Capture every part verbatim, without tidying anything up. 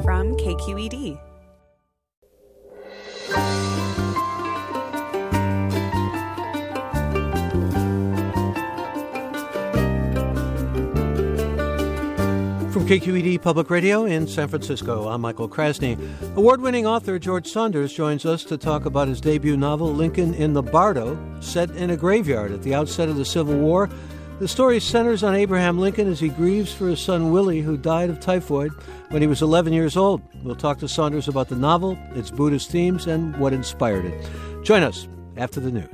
from K Q E D. From K Q E D Public Radio in San Francisco, I'm Michael Krasny. Award-winning author George Saunders joins us to talk about his debut novel, Lincoln in the Bardo, set in a graveyard at the outset of the Civil War. The story centers on Abraham Lincoln as he grieves for his son Willie, who died of typhoid when he was eleven years old. We'll talk to Saunders about the novel, its Buddhist themes, and what inspired it. Join us after the news.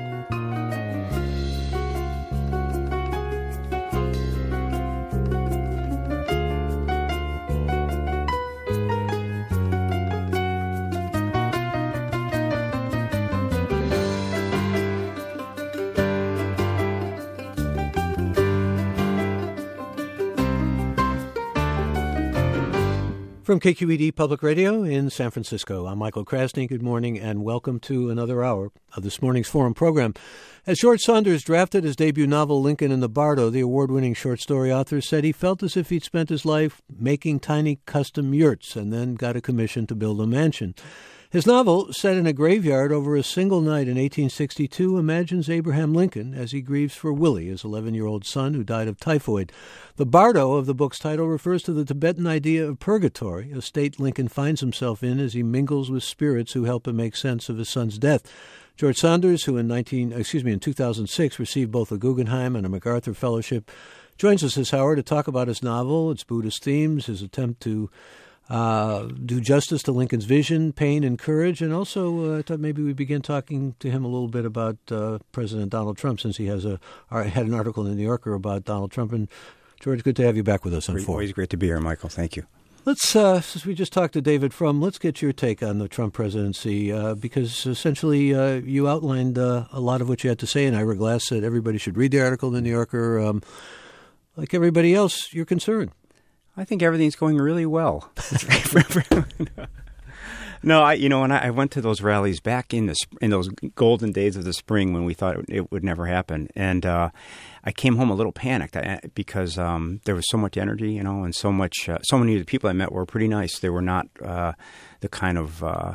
From K Q E D Public Radio in San Francisco, I'm Michael Krasny. Good morning and welcome to another hour of this morning's Forum program. As George Saunders drafted his debut novel, Lincoln in the Bardo, the award-winning short story author said he felt as if he'd spent his life making tiny custom yurts and then got a commission to build a mansion. His novel, set in a graveyard over a single night in eighteen sixty-two, imagines Abraham Lincoln as he grieves for Willie, his eleven-year-old son who died of typhoid. The Bardo of the book's title refers to the Tibetan idea of purgatory, a state Lincoln finds himself in as he mingles with spirits who help him make sense of his son's death. George Saunders, who in nineteen excuse me in two thousand six received both a Guggenheim and a MacArthur Fellowship, joins us this hour to talk about his novel, its Buddhist themes, his attempt to Uh, do justice to Lincoln's vision, pain, and courage. And also, uh, I thought maybe we begin talking to him a little bit about uh, President Donald Trump, since he has a or had an article in the New Yorker about Donald Trump. And George, good to have you back with us on Forum. Always great to be here, Michael. Thank you. Let's, uh, since we just talked to David Frum, let's get your take on the Trump presidency, uh, because essentially uh, you outlined uh, a lot of what you had to say, and Ira Glass said everybody should read the article in the New Yorker. Um, like everybody else, you're concerned. I think everything's going really well. No, I you know, when I, I went to those rallies back in the in those golden days of the spring when we thought it, it would never happen, and uh, I came home a little panicked because um, there was so much energy, you know, and so much. Uh, so many of the people I met were pretty nice. They were not uh, the kind of uh,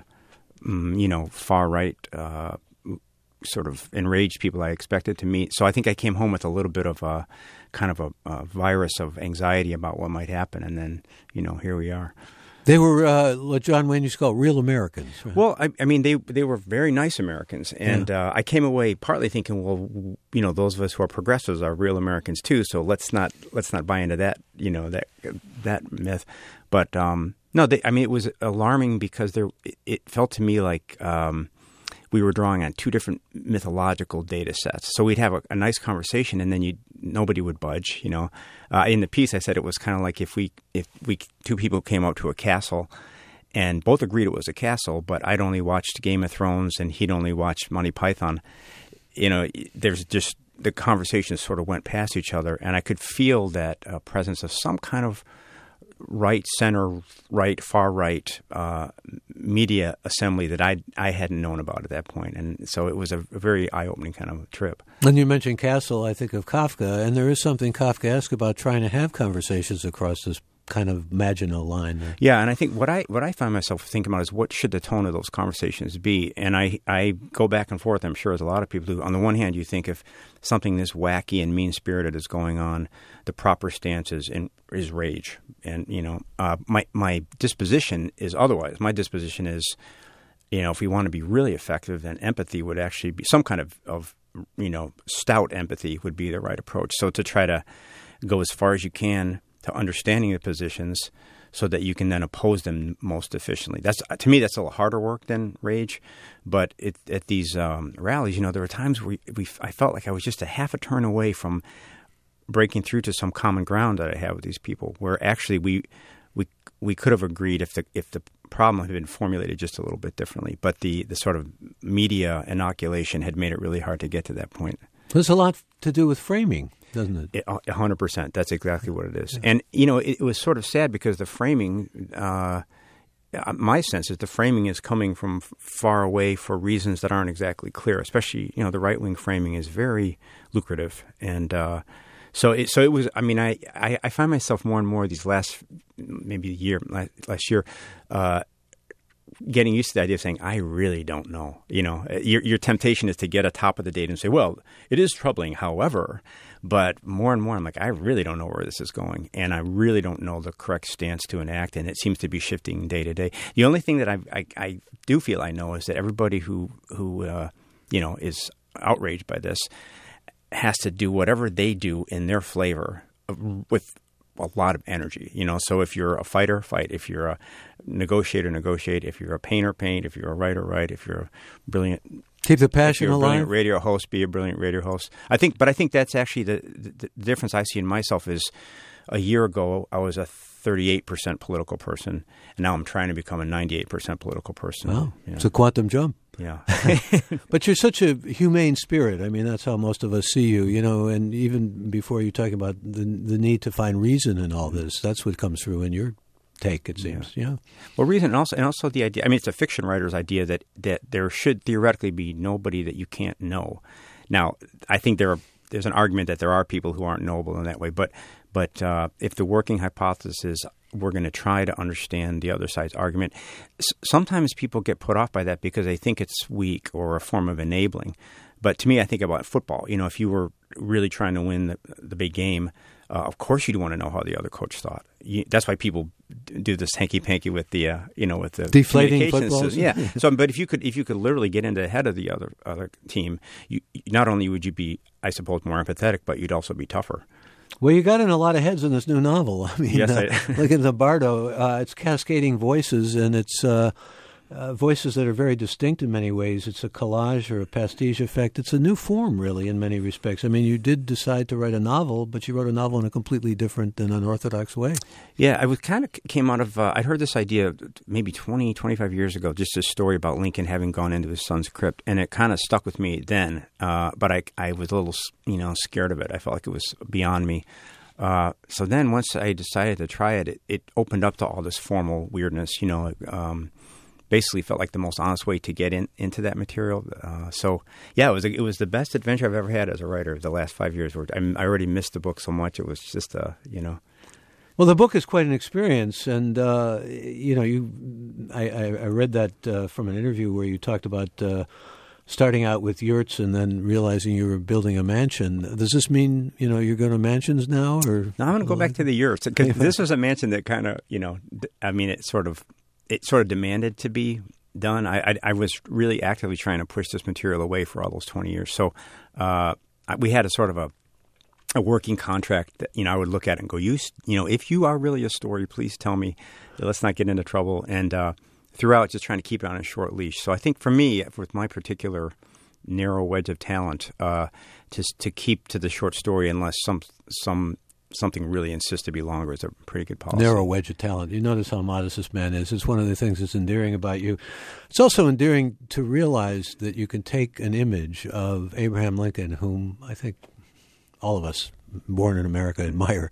you know far right. Uh, sort of enraged people I expected to meet. So I think I came home with a little bit of a kind of a, a virus of anxiety about what might happen. And then, you know, here we are. They were uh, what John Wayne used to call real Americans. Right? Well, I, I mean, they they were very nice Americans. And yeah. uh, I came away partly thinking, well, you know, those of us who are progressives are real Americans too. So let's not let's not buy into that, you know, that that myth. But um, no, they, I mean, it was alarming because there it, it felt to me like um, we were drawing on two different mythological data sets. So we'd have a, a nice conversation, and then you nobody would budge. You know, uh, in the piece, I said it was kind of like if we if we two people came out to a castle, and both agreed it was a castle, but I'd only watched Game of Thrones and he'd only watched Monty Python. You know, there's just the conversations sort of went past each other, and I could feel that uh, presence of some kind of right, center, right, far right uh, media assembly that I I hadn't known about at that point. And so it was a, a very eye-opening kind of trip. When you mentioned Castle, I think of Kafka, and there is something Kafkaesque about trying to have conversations across this kind of marginal line there. Yeah, and I think what I what I find myself thinking about is what should the tone of those conversations be? And I, I go back and forth, I'm sure, as a lot of people do. On the one hand, you think if something this wacky and mean-spirited is going on, the proper stance is, in, is rage. And, you know, uh, my, my disposition is otherwise. My disposition is, you know, if we want to be really effective, then empathy would actually be some kind of, of, you know, stout empathy would be the right approach. So to try to go as far as you can to understanding the positions so that you can then oppose them most efficiently. That's to me, that's a little harder work than rage. But it, at these um, rallies, you know, there were times where we, we, I felt like I was just a half a turn away from breaking through to some common ground that I have with these people, where actually we we we could have agreed if the if the problem had been formulated just a little bit differently. But the, the sort of media inoculation had made it really hard to get to that point. There's a lot to do with framing, doesn't it? A hundred percent. That's exactly what it is. And, you know, it, it was sort of sad because the framing, uh, my sense is the framing is coming from f- far away for reasons that aren't exactly clear, especially, you know, the right-wing framing is very lucrative. And uh, So it, so it was. I mean, I, I, I find myself more and more these last maybe a year last year. Uh, getting used to the idea of saying, I really don't know. You know, your, your temptation is to get atop of the data and say, well, it is troubling, however, but more and more I'm like, I really don't know where this is going. And I really don't know the correct stance to enact. And it seems to be shifting day to day. The only thing that I, I, I do feel I know is that everybody who, who uh, you know, is outraged by this has to do whatever they do in their flavor with a lot of energy, you know. So if you're a fighter, fight. If you're a negotiator, negotiate. If you're a painter, paint. If you're a writer, write. If you're a brilliant, keep the passion if you're a alive. Brilliant radio host, be a brilliant radio host. I think, but I think that's actually the, the, the difference I see in myself is a year ago I was a thirty-eight percent political person, and now I'm trying to become a ninety-eight percent political person. Wow, you know? It's a quantum jump. Yeah. But you're such a humane spirit. I mean, that's how most of us see you, you know, and even before you talk about the the need to find reason in all this, that's what comes through in your take, it seems. Yeah. yeah. Well, reason and also and also the idea, I mean, it's a fiction writer's idea that, that there should theoretically be nobody that you can't know. Now, I think there are, there's an argument that there are people who aren't knowable in that way, but but uh, if the working hypothesis is we're going to try to understand the other side's argument. S- sometimes people get put off by that because they think it's weak or a form of enabling. But to me, I think about football. You know, if you were really trying to win the, the big game, uh, of course you'd want to know how the other coach thought. You, that's why people do this hanky-panky with the, uh, you know, with the deflating footballs. Yeah. So, but if you could, if you could literally get into the head of the other other team, you, not only would you be, I suppose, more empathetic, but you'd also be tougher. Well, you got in a lot of heads in this new novel. I mean, yes, uh, I look at the Bardo. Uh, it's cascading voices, and it's uh, uh, voices that are very distinct in many ways. It's a collage or a pastiche effect. It's a new form, really, in many respects. I mean, you did decide to write a novel, but you wrote a novel in a completely different and unorthodox way. Yeah, I was kind of came out of, uh, I'd heard this idea maybe twenty, twenty-five years ago, just this story about Lincoln having gone into his son's crypt, and it kind of stuck with me then, uh, but I, I was a little, you know, scared of it. I felt like it was beyond me. Uh, so then once I decided to try it, it, it opened up to all this formal weirdness, you know, um, basically felt like the most honest way to get in, into that material. Uh, so yeah, it was, a, it was the best adventure I've ever had as a writer the last five years. Where I, I already missed the book so much. It was just, uh, you know. Well, the book is quite an experience, and uh, you know, you. I, I, I read that uh, from an interview where you talked about uh, starting out with yurts and then realizing you were building a mansion. Does this mean you know you're going to mansions now, or? No, I'm going to go back to the yurts because this was a mansion that kind of you know, I mean, it sort of it sort of demanded to be done. I I, I was really actively trying to push this material away for all those twenty years, so uh, we had a sort of a. a working contract that, you know, I would look at it and go, you, you know, if you are really a story, please tell me. Let's not get into trouble. And uh, throughout, just trying to keep it on a short leash. So I think for me, with my particular narrow wedge of talent, uh, to to keep to the short story unless some some something really insists to be longer is a pretty good policy. Narrow wedge of talent. You notice how modest this man is. It's one of the things that's endearing about you. It's also endearing to realize that you can take an image of Abraham Lincoln, whom I think all of us born in America admire.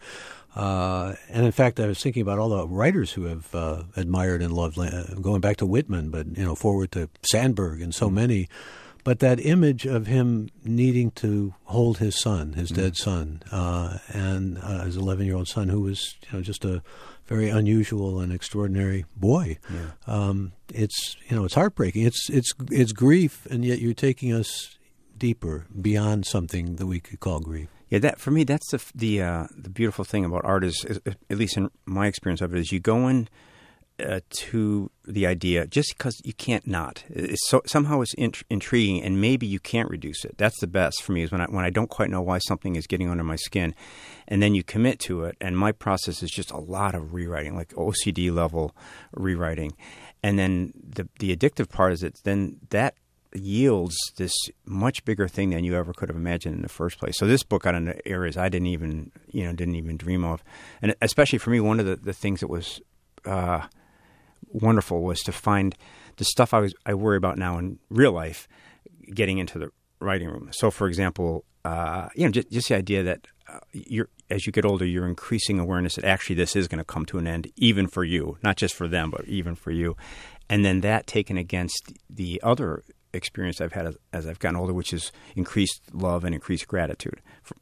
Uh, and in fact, I was thinking about all the writers who have uh, admired and loved, uh, going back to Whitman, but you know, forward to Sandburg and so mm-hmm. many. But that image of him needing to hold his son, his mm-hmm. dead son, uh, and uh, his eleven-year-old son, who was you know just a very unusual and extraordinary boy. Yeah. Um, it's you know it's heartbreaking. It's it's it's grief, and yet you're taking us deeper beyond something that we could call grief. Yeah, that for me, that's the the uh, the beautiful thing about art is, is, at least in my experience of it, is you go in uh, to the idea just because you can't not. It's so somehow it's int- intriguing, and maybe you can't reduce it. That's the best for me is when I when I don't quite know why something is getting under my skin, and then you commit to it. And my process is just a lot of rewriting, like O C D level rewriting, and then the the addictive part is that then that yields this much bigger thing than you ever could have imagined in the first place. So this book got into areas I didn't even, you know, didn't even dream of. And especially for me, one of the, the things that was uh, wonderful was to find the stuff I was I worry about now in real life getting into the writing room. So, for example, uh, you know, just, just the idea that uh, you're as you get older, you're increasing awareness that actually this is going to come to an end, even for you, not just for them, but even for you. And then that taken against the other experience I've had as, as I've gotten older, which is increased love and increased gratitude. For,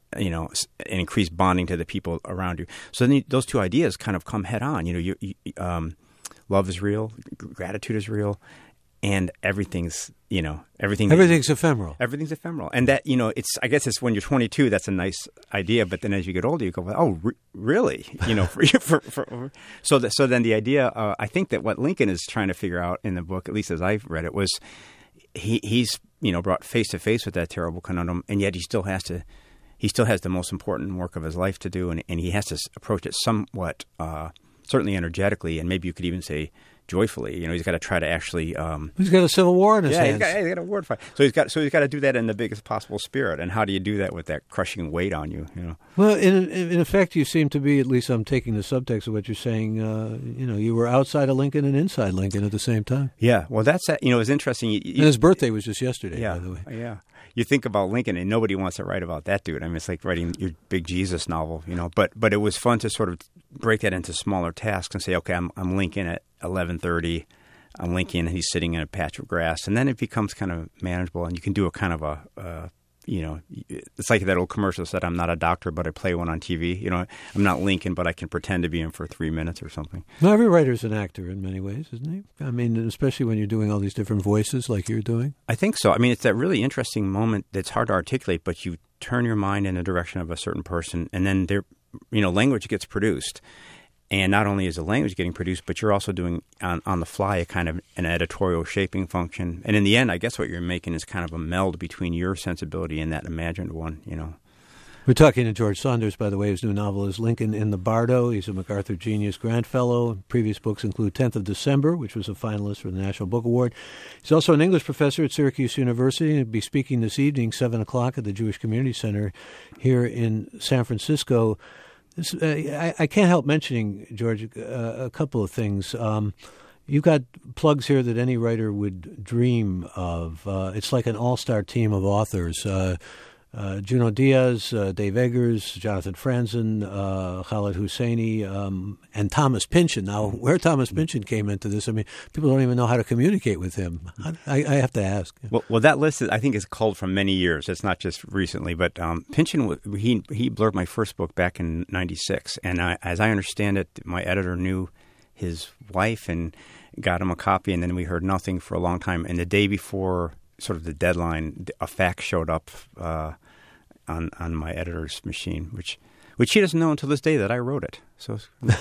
you know, and increased bonding to the people around you. So then you, those two ideas kind of come head on. You know, you, you, um, love is real, gratitude is real, and everything's, you know, everything. Everything's you, ephemeral. Everything's ephemeral. And that, you know, it's, I guess it's when you're twenty-two, that's a nice idea. But then as you get older, you go, oh, re- really? You know, for, for, for, so, the, so then the idea, uh, I think that what Lincoln is trying to figure out in the book, at least as I've read it, was he, he's, you know, brought face to face with that terrible conundrum, and yet he still has to, he still has the most important work of his life to do, and, and he has to approach it somewhat, uh, certainly energetically, and maybe you could even say joyfully. You know, he's got to try to actually. Um, he's got a civil war in his yeah, hands. He's got, he's got a war fight. So he's got. So he's got to do that in the biggest possible spirit. And how do you do that with that crushing weight on you? You know. Well, in in effect, you seem to be. At least I'm taking the subtext of what you're saying. Uh, you know, you were outside of Lincoln and inside Lincoln at the same time. Yeah. Well, that's that. You know, it's interesting. You, you, and his birthday was just yesterday. Yeah. By the way. Yeah. You think about Lincoln, and nobody wants to write about that dude. I mean, it's like writing your big Jesus novel, you know. But but it was fun to sort of break that into smaller tasks and say, okay, I'm I'm Lincoln at eleven thirty. I'm Lincoln, and he's sitting in a patch of grass, and then it becomes kind of manageable, and you can do a kind of a, uh, you know, it's like that old commercial said, "I'm not a doctor, but I play one on T V." You know, I'm not Lincoln, but I can pretend to be him for three minutes or something. Well, every writer's an actor in many ways, isn't he? I mean, especially when you're doing all these different voices like you're doing. I think so. I mean, it's that really interesting moment that's hard to articulate, but you turn your mind in the direction of a certain person, and then there, you know, language gets produced. And not only is the language getting produced, but you're also doing on, on the fly a kind of an editorial shaping function. And in the end, I guess what you're making is kind of a meld between your sensibility and that imagined one, you know. We're talking to George Saunders, by the way. His new novel is Lincoln in the Bardo. He's a MacArthur Genius Grant Fellow. Previous books include tenth of December, which was a finalist for the National Book Award. He's also an English professor at Syracuse University. He'll be speaking this evening, seven o'clock, at the Jewish Community Center here in San Francisco. This, uh, I, I can't help mentioning, George, uh, a couple of things. Um, you've got plugs here that any writer would dream of. Uh, it's like an all-star team of authors. Uh, uh, Junot Diaz, uh, Dave Eggers, Jonathan Franzen, uh, Khaled Hosseini, um, and Thomas Pynchon. Now, where Thomas Pynchon came into this, I mean, people don't even know how to communicate with him. I, I have to ask. Well, well, that list, is, I think, is culled from many years. It's not just recently. But um, Pynchon, he he blurred my first book back in ninety-six. And I, as I understand it, my editor knew his wife and got him a copy. And then we heard nothing for a long time. And the day before sort of the deadline, a fax showed up uh, on on my editor's machine, which which he doesn't know until this day that I wrote it. So,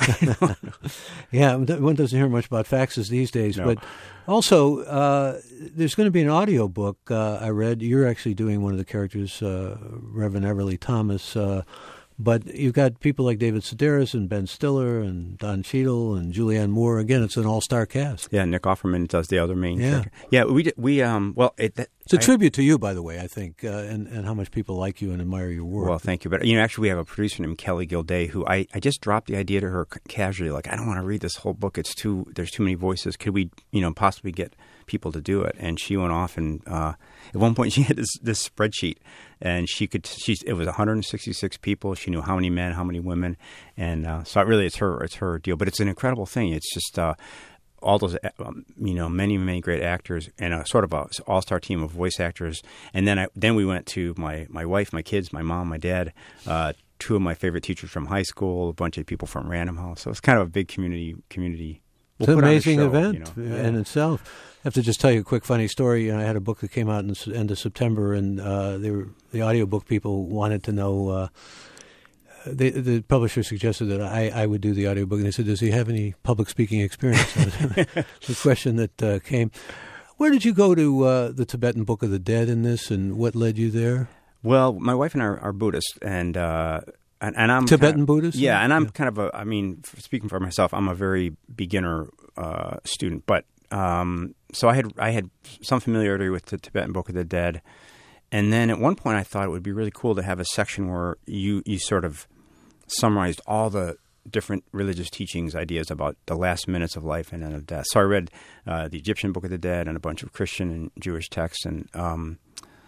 yeah, one doesn't hear much about faxes these days. No. But also, uh, there's going to be an audio book. Uh, I read you're actually doing one of the characters, uh, Reverend Everly Thomas. Uh, But you've got people like David Sedaris and Ben Stiller and Don Cheadle and Julianne Moore. Again, it's an all-star cast. Yeah, Nick Offerman does the other main yeah. character. Yeah, we we um well it, that, it's a I, tribute to you, by the way, I think, uh, and and how much people like you and admire your work. Well, thank you. But you know, actually, we have a producer named Kelly Gilday who I, I just dropped the idea to her casually, like I don't want to read this whole book. It's too there's too many voices. Could we you know possibly get people to do it? And she went off and uh, at one point she had this, this spreadsheet. And she could. She it was one hundred sixty-six people. She knew how many men, how many women, and uh, so it really it's her it's her deal. But it's an incredible thing. It's just uh, all those um, you know many many great actors and a sort of a all star team of voice actors. And then I then we went to my my wife, my kids, my mom, my dad, uh, two of my favorite teachers from high school, a bunch of people from Random House. So it's kind of a big community community. We'll it's an amazing show, event you know? in yeah. itself. I have to just tell you a quick funny story. I had a book that came out in the end of September, and uh, they were, the audiobook people wanted to know. Uh, they, the publisher suggested that I, I would do the audiobook, and they said, "Does he have any public speaking experience?" The question that uh, came. Where did you go to uh, the Tibetan Book of the Dead in this, and what led you there? Well, my wife and I are, are Buddhists, and uh, and, and I'm Tibetan kind of, Buddhist. Yeah, and I'm yeah. kind of a. I mean, speaking for myself, I'm a very beginner uh, student, but. Um, so I had I had some familiarity with the Tibetan Book of the Dead, and then at one point I thought it would be really cool to have a section where you, you sort of summarized all the different religious teachings, ideas about the last minutes of life and then of death. So I read uh, the Egyptian Book of the Dead and a bunch of Christian and Jewish texts, and um,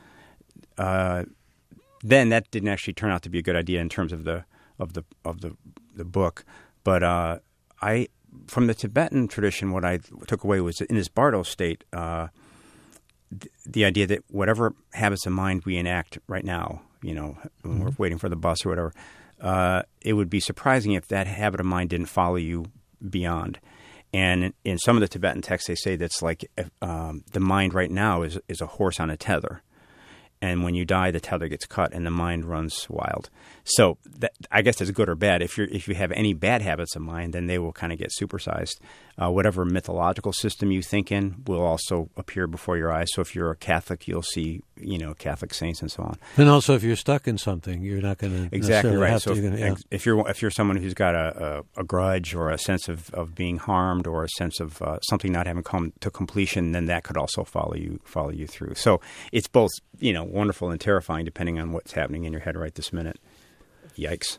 uh, then that didn't actually turn out to be a good idea in terms of the of the of the the book, but uh, I. From the Tibetan tradition, what I took away was in this Bardo state, uh, th- the idea that whatever habits of mind we enact right now you know, when mm-hmm. we're waiting for the bus or whatever. Uh, it would be surprising if that habit of mind didn't follow you beyond. And in, in some of the Tibetan texts, they say that's like um, the mind right now is is a horse on a tether. And when you die, the tether gets cut and the mind runs wild. So that, I guess that's good or bad. If you if you have any bad habits of mind, then they will kind of get supersized. Uh, whatever mythological system you think in will also appear before your eyes. So if you're a Catholic, you'll see, you know, Catholic saints and so on. And also, if you're stuck in something, you're not going to exactly right. Have so to, if, yeah. if you're if you're someone who's got a, a, a grudge or a sense of, of being harmed or a sense of uh, something not having come to completion, then that could also follow you follow you through. So it's both, you know, wonderful and terrifying depending on what's happening in your head right this minute. Yikes.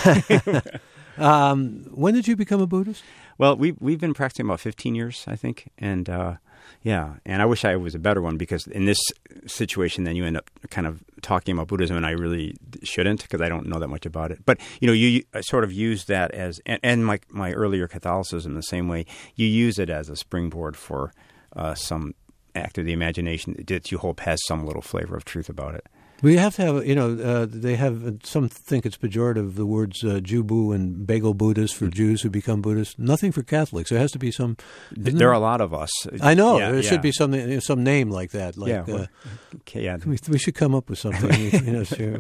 um, when did you become a Buddhist? Well, we've, we've been practicing about fifteen years, I think. And, uh, yeah, and I wish I was a better one because in this situation, then you end up kind of talking about Buddhism, and I really shouldn't because I don't know that much about it. But, you know, you, you sort of use that as, and, and my, my earlier Catholicism the same way, you use it as a springboard for uh, some act of the imagination that you hope has some little flavor of truth about it. We have to have, you know, uh, they have, some think it's pejorative, the words uh, Jew-boo and bagel Buddhist for mm-hmm. Jews who become Buddhists. Nothing for Catholics. There has to be some... There, there are a lot of us. I know. Yeah, there yeah. should be some, some name like that. Like, yeah, uh, okay, yeah. We, we should come up with something. you know, sure.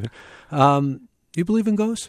um, you believe in ghosts?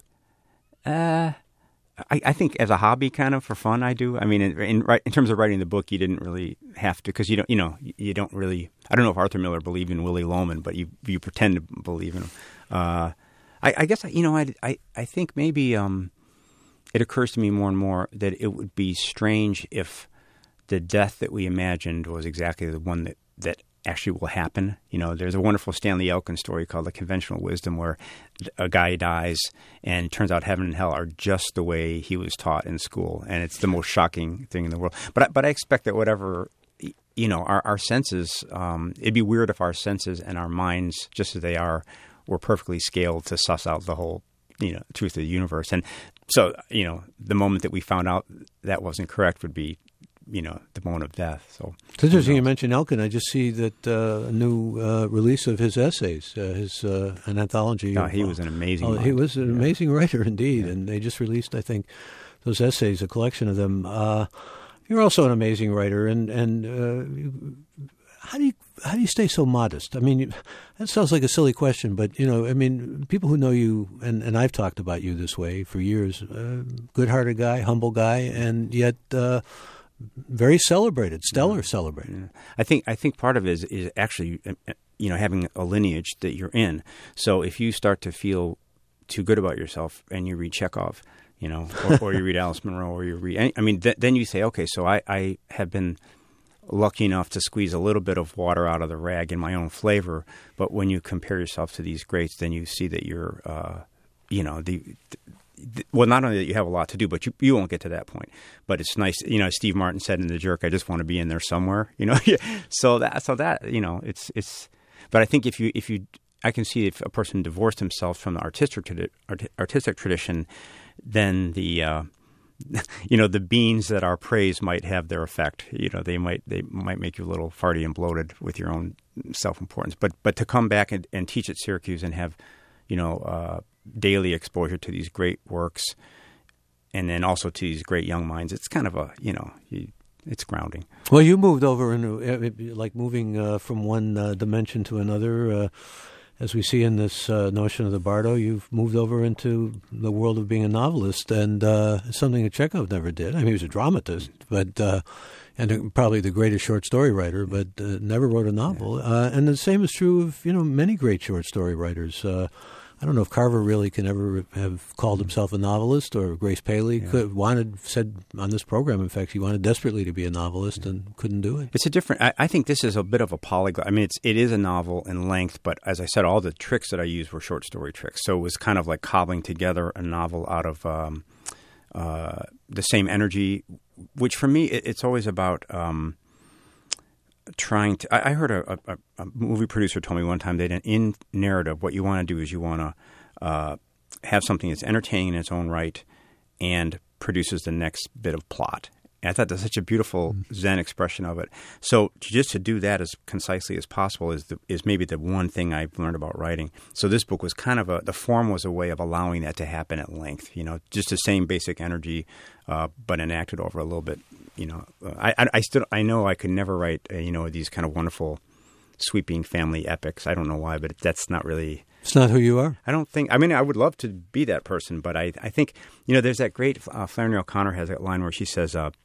Uh... I, I think as a hobby, kind of for fun, I do. I mean, in, in, in terms of writing the book, you didn't really have to because you don't, you know, you don't really. I don't know if Arthur Miller believed in Willie Loman, but you you pretend to believe in him. Uh, I, I guess you know, I, I, I think maybe um, it occurs to me more and more that it would be strange if the death that we imagined was exactly the one that that actually will happen. You know, there's a wonderful Stanley Elkin story called The Conventional Wisdom where a guy dies and it turns out heaven and hell are just the way he was taught in school. And it's the most shocking thing in the world. But I, but I expect that whatever, you know, our, our senses, um, it'd be weird if our senses and our minds, just as they are, were perfectly scaled to suss out the whole, you know, truth of the universe. And so, you know, the moment that we found out that wasn't correct would be, you know, the moment of death. So it's interesting you mentioned Elkin. I just see that uh, a new uh, release of his essays, uh, his uh, an anthology. Oh, he was an amazing. Oh, he was an yeah. amazing writer indeed, yeah. and they just released, I think, those essays, a collection of them. Uh, you're also an amazing writer, and and uh, how do you how do you stay so modest? I mean, that sounds like a silly question, but you know, I mean, people who know you, and, and I've talked about you this way for years. Uh, good-hearted guy, humble guy, and yet. Uh, Very celebrated, stellar yeah. celebrated. Yeah. I think I think part of it is, is actually, you know, having a lineage that you're in. So if you start to feel too good about yourself and you read Chekhov, you know, or, or you read Alice Munro, or you read, I mean, th- then you say, okay, so I, I have been lucky enough to squeeze a little bit of water out of the rag in my own flavor. But when you compare yourself to these greats, then you see that you're, uh, you know, the, the well, not only that you have a lot to do, but you you won't get to that point. But it's nice, you know, as Steve Martin said in The Jerk, I just want to be in there somewhere, you know. so that so that you know, it's it's. But I think if you if you, I can see if a person divorced himself from the artistic art, artistic tradition, then the, uh, you know, the beans that are praised might have their effect. You know, they might they might make you a little farty and bloated with your own self importance. But but to come back and, and teach at Syracuse and have, you know. Uh, daily exposure to these great works and then also to these great young minds, it's kind of a, you know, you, it's grounding. Well, you moved over into, like moving uh, from one uh, dimension to another, uh, as we see in this uh, notion of the Bardo, you've moved over into the world of being a novelist, and uh, something that Chekhov never did. I mean, he was a dramatist, but uh, and probably the greatest short story writer, but uh, never wrote a novel. Yeah. Uh, and the same is true of, you know, many great short story writers. Uh, I don't know if Carver really can ever have called himself a novelist, or Grace Paley yeah. could, wanted, said on this program, in fact, she wanted desperately to be a novelist and couldn't do it. It's a different, I, I think this is a bit of a polyglot. I mean, it's, it is a novel in length, but as I said, all the tricks that I used were short story tricks. So it was kind of like cobbling together a novel out of um, uh, the same energy, which for me, it, it's always about... Um, trying to, I, I heard a, a, a movie producer told me one time that in narrative, what you want to do is you want to uh, have something that's entertaining in its own right and produces the next bit of plot. And I thought that's such a beautiful mm-hmm. Zen expression of it. So just to do that as concisely as possible is the, is maybe the one thing I've learned about writing. So this book was kind of a, the form was a way of allowing that to happen at length, you know, just the same basic energy, uh, but enacted over a little bit, you know. I, I, I still, I know I could never write, uh, you know, these kind of wonderful sweeping family epics. I don't know why, but that's not really... It's not who you are? I don't think... I mean, I would love to be that person, but I, I think, you know, there's that great... Uh, Flannery O'Connor has that line where she says, uh,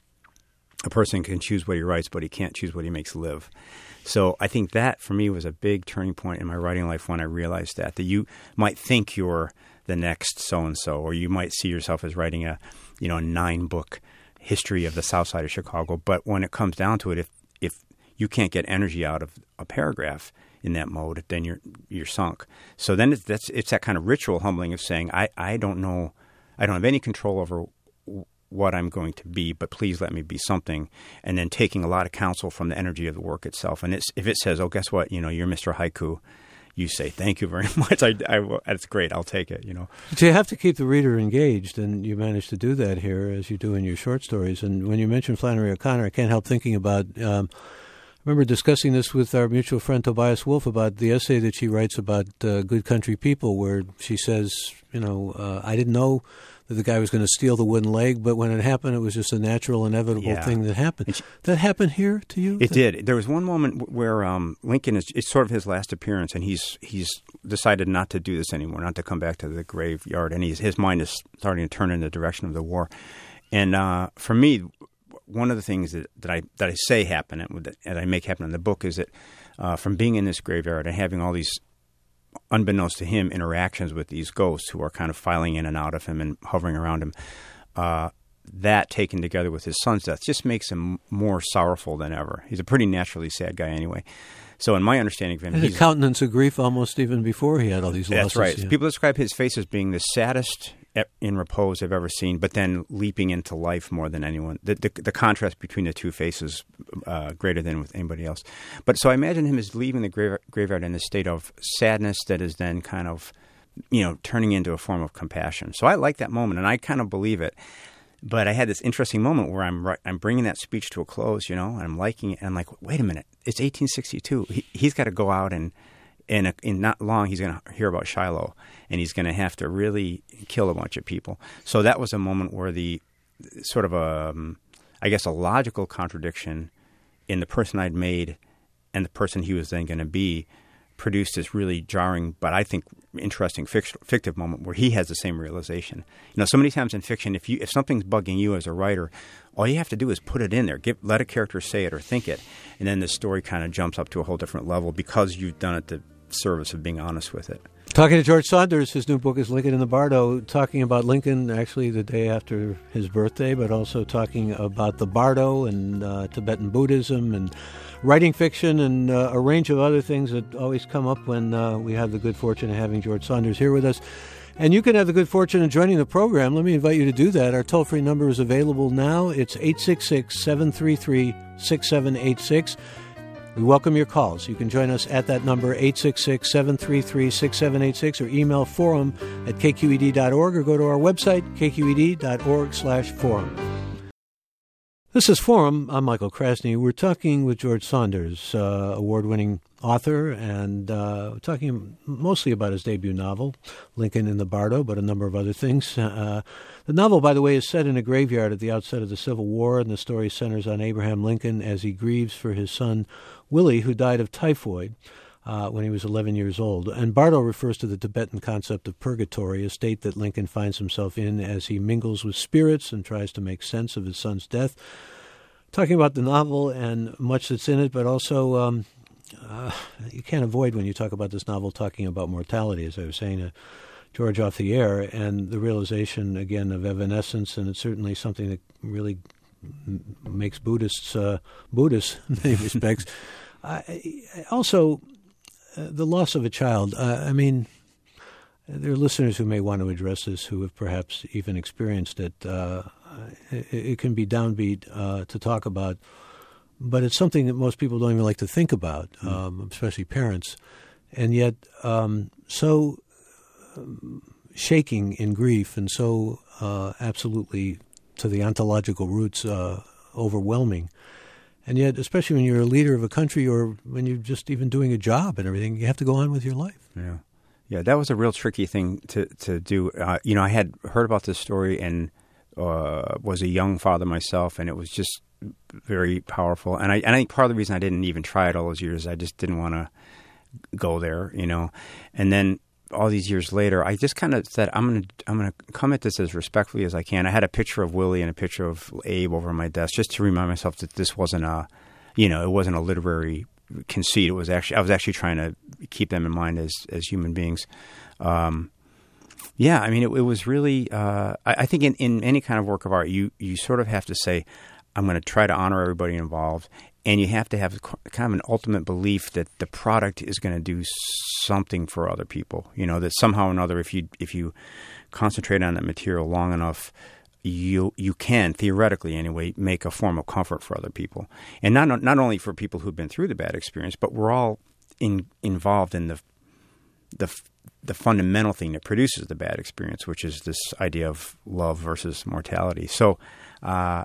a person can choose what he writes, but he can't choose what he makes live. So I think that, for me, was a big turning point in my writing life when I realized that, that you might think you're the next so-and-so, or you might see yourself as writing a, you know, a nine-book history of the South Side of Chicago. But when it comes down to it, if if you can't get energy out of a paragraph in that mode, then you're you're sunk. So then it's that's it's that kind of ritual humbling of saying, I, I don't know, I don't have any control over w- what I'm going to be, but please let me be something. And then taking a lot of counsel from the energy of the work itself. And it's, if it says, oh, guess what, you know, you're Mister Haiku, you say, thank you very much. I, I, that's great. I'll take it, you know. So you have to keep the reader engaged, and you manage to do that here as you do in your short stories. And when you mention Flannery O'Connor, I can't help thinking about um, I remember discussing this with our mutual friend Tobias Wolff about the essay that she writes about uh, Good Country People, where she says, you know, uh, I didn't know that the guy was going to steal the wooden leg, but when it happened, it was just a natural, inevitable yeah. thing that happened. She, that happened here to you? It that, did. There was one moment where um, Lincoln is, it's sort of his last appearance, and he's he's decided not to do this anymore, not to come back to the graveyard, and he's, his mind is starting to turn in the direction of the war. And uh, for me, one of the things that, that I that I say happen and that I make happen in the book is that uh, from being in this graveyard and having all these, unbeknownst to him, interactions with these ghosts who are kind of filing in and out of him and hovering around him, uh, that taken together with his son's death just makes him more sorrowful than ever. He's a pretty naturally sad guy anyway. So in my understanding of him, and he's a countenance of grief almost even before he had all these losses. That's right. Yeah. People describe his face as being the saddest in repose I've ever seen, but then leaping into life more than anyone. The the, the contrast between the two faces uh, greater than with anybody else. But so I imagine him as leaving the grave, graveyard in a state of sadness that is then kind of, you know, turning into a form of compassion. So I like that moment, and I kind of believe it. But I had this interesting moment where I'm I'm bringing that speech to a close, you know, and I'm liking it, and I'm like, wait a minute, it's eighteen sixty-two. He, he's got to go out and. In, a, in not long, he's going to hear about Shiloh, and he's going to have to really kill a bunch of people. So that was a moment where the sort of a, um, I guess, a logical contradiction in the person I'd made and the person he was then going to be produced this really jarring, but I think interesting fict- fictive moment where he has the same realization. You know, so many times in fiction, if you if something's bugging you as a writer, all you have to do is put it in there, give, let a character say it or think it, and then the story kind of jumps up to a whole different level because you've done it to service of being honest with it. Talking to George Saunders, his new book is Lincoln in the Bardo, talking about Lincoln actually the day after his birthday, but also talking about the Bardo and uh, Tibetan Buddhism and writing fiction and uh, a range of other things that always come up when uh, we have the good fortune of having George Saunders here with us. And you can have the good fortune of joining the program. Let me invite you to do that. Our toll-free number is available now. It's eight six six, seven three three, six seven eight six. We welcome your calls. You can join us at that number, eight six six, seven three three, six seven eight six, or email forum at k q e d dot org, or go to our website, k q e d dot org slash forum. This is Forum. I'm Michael Krasny. We're talking with George Saunders, uh, award-winning author, and uh, talking mostly about his debut novel, Lincoln in the Bardo, but a number of other things. Uh, the novel, by the way, is set in a graveyard at the outset of the Civil War, and the story centers on Abraham Lincoln as he grieves for his son, Willie, who died of typhoid uh, when he was eleven years old. And Bardo refers to the Tibetan concept of purgatory, a state that Lincoln finds himself in as he mingles with spirits and tries to make sense of his son's death. Talking about the novel and much that's in it, but also um, uh, you can't avoid when you talk about this novel talking about mortality, as I was saying to George off the air, and the realization, again, of evanescence, and it's certainly something that really m- makes Buddhists uh, Buddhists in many respects. uh, also, uh, the loss of a child. Uh, I mean, there are listeners who may want to address this who have perhaps even experienced it. Uh, it, it can be downbeat uh, to talk about, but it's something that most people don't even like to think about, um, especially parents. And yet, um, so um, shaking in grief and so uh, absolutely to the ontological roots uh, overwhelming. And yet, especially when you're a leader of a country or when you're just even doing a job and everything, you have to go on with your life. Yeah. Yeah, that was a real tricky thing to, to do. Uh, you know, I had heard about this story and uh, was a young father myself, and it was just very powerful. And I, and I think part of the reason I didn't even try it all those years, I just didn't want to go there, you know. And then all these years later, I just kind of said, I'm going to I'm going to come at this as respectfully as I can. I had a picture of Willie and a picture of Abe over my desk just to remind myself that this wasn't a, you know, it wasn't a literary conceit. It was actually, I was actually trying to keep them in mind as, as human beings. Um, yeah, I mean, it, it was really, uh, I, I think in, in any kind of work of art, you, you sort of have to say, I'm going to try to honor everybody involved. And you have to have kind of an ultimate belief that the product is going to do something for other people. You know, that somehow or another, if you if you concentrate on that material long enough, you you can theoretically anyway make a form of comfort for other people, and not not only for people who've been through the bad experience, but we're all in, involved in the the the fundamental thing that produces the bad experience, which is this idea of love versus mortality. So. Uh,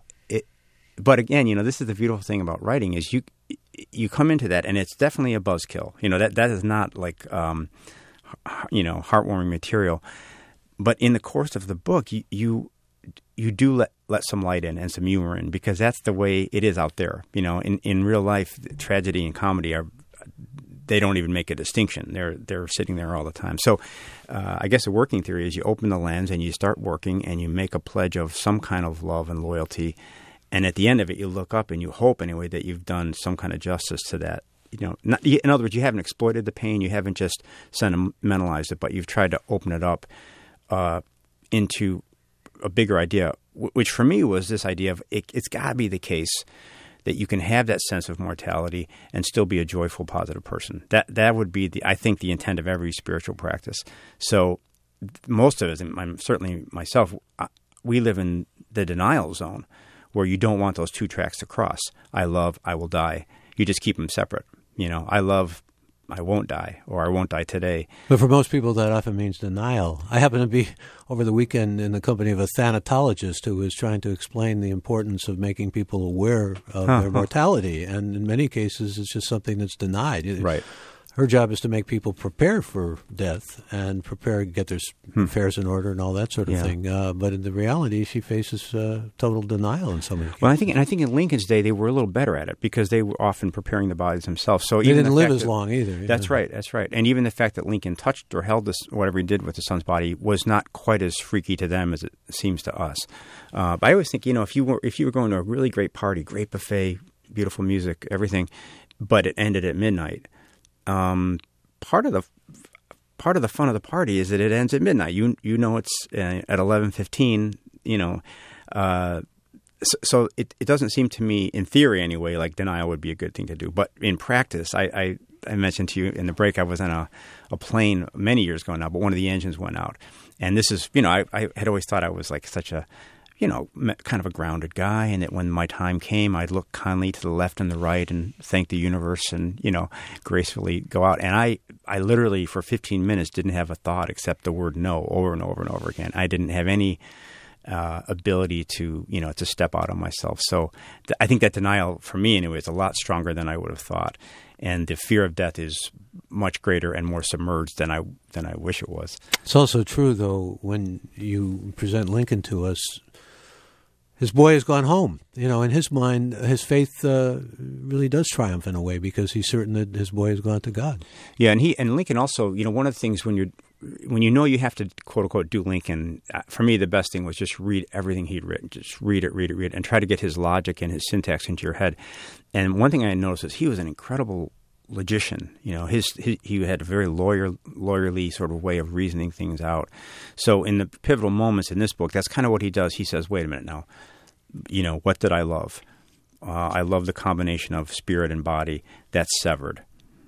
But again, you know, this is the beautiful thing about writing is you you come into that and it's definitely a buzzkill. You know, that that is not like, um, you know, heartwarming material. But in the course of the book, you you, you do let, let some light in and some humor in because that's the way it is out there. You know, in, in real life, tragedy and comedy are they don't even make a distinction. They're they're sitting there all the time. So uh, I guess the working theory is you open the lens and you start working and you make a pledge of some kind of love and loyalty. And at the end of it, you look up and you hope anyway that you've done some kind of justice to that. You know, not, in other words, you haven't exploited the pain, you haven't just sentimentalized it, but you've tried to open it up uh, into a bigger idea, which for me was this idea of it, it's got to be the case that you can have that sense of mortality and still be a joyful, positive person. That that would be the I think the intent of every spiritual practice. So most of us, and I'm certainly myself, we live in the denial zone, where you don't want those two tracks to cross. I love, I will die. You just keep them separate. You know, I love, I won't die, or I won't die today. But for most people, that often means denial. I happened to be over the weekend in the company of a thanatologist who was trying to explain the importance of making people aware of huh, their huh. mortality. And in many cases, it's just something that's denied. Right. Her job is to make people prepare for death and prepare to get their hmm. affairs in order and all that sort of yeah. thing. Uh, but in the reality, she faces uh, total denial in so many cases. Well, I think, and I think in Lincoln's day, they were a little better at it because they were often preparing the bodies themselves. So they even didn't the live fact as that, long either. Yeah. That's right. That's right. And even the fact that Lincoln touched or held this, whatever he did with his son's body, was not quite as freaky to them as it seems to us. Uh, but I always think, you know, if you were if you were going to a really great party, great buffet, beautiful music, everything, but it ended at midnight. Um, Part of the part of the fun of the party is that it ends at midnight. You you know it's uh, at eleven fifteen. You know, uh, so, so it it doesn't seem to me, in theory anyway, like denial would be a good thing to do. But in practice, I I, I mentioned to you in the break, I was on a, a plane many years ago now, but one of the engines went out, and this is you know I, I had always thought I was like such a you know, kind of a grounded guy, and that when my time came, I'd look kindly to the left and the right and thank the universe and, you know, gracefully go out. And I, I literally, for fifteen minutes, didn't have a thought except the word no over and over and over again. I didn't have any uh, ability to, you know, to step out on myself. So th- I think that denial, for me anyway, is a lot stronger than I would have thought. And the fear of death is much greater and more submerged than I than I wish it was. It's also true, though, when you present Lincoln to us, his boy has gone home. You know, in his mind, his faith uh, really does triumph in a way because he's certain that his boy has gone to God. Yeah, and he and Lincoln also, you know, one of the things when you're when you know you have to quote unquote do Lincoln, uh, for me the best thing was just read everything he'd written, just read it, read it, read it, and try to get his logic and his syntax into your head. And one thing I noticed is he was an incredible logician. You know, his, his he had a very lawyer lawyerly sort of way of reasoning things out. So in the pivotal moments in this book, that's kind of what he does. He says, "Wait a minute now. You know, what did I love? Uh, I love the combination of spirit and body. That's severed.